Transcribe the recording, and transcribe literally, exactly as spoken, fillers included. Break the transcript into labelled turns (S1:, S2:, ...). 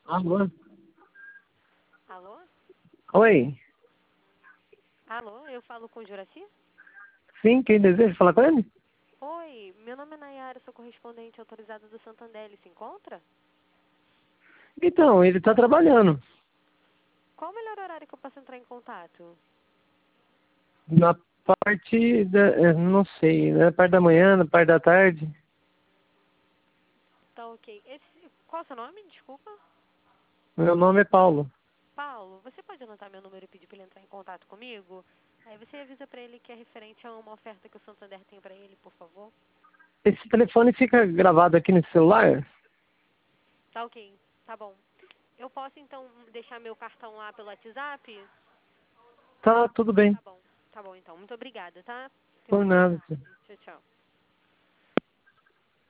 S1: Alô?
S2: Alô?
S1: Oi?
S2: Alô, eu falo com o Juraci?
S1: Sim, quem deseja falar com ele?
S2: Oi, meu nome é Nayara, sou correspondente autorizada do Santander. Ele se encontra?
S1: Então, ele tá trabalhando.
S2: Qual o melhor horário que eu posso entrar em contato?
S1: Na parte da... eh, não sei, na parte da manhã, na parte da tarde.
S2: Tá ok. Esse, qual é o seu nome? Desculpa.
S1: Meu nome é Paulo.
S2: Paulo, você pode anotar meu número e pedir para ele entrar em contato comigo? Aí você avisa para ele que é referente a uma oferta que o Santander tem para ele, por favor.
S1: Esse telefone fica gravado aqui no celular?
S2: Tá ok, tá bom. Eu posso então deixar meu cartão lá pelo WhatsApp?
S1: Tá, tudo bem.
S2: Tá bom, tá bom então. Muito obrigada, tá? Tenha
S1: Por
S2: uma boa
S1: nada.
S2: tarde. Tchau, tchau.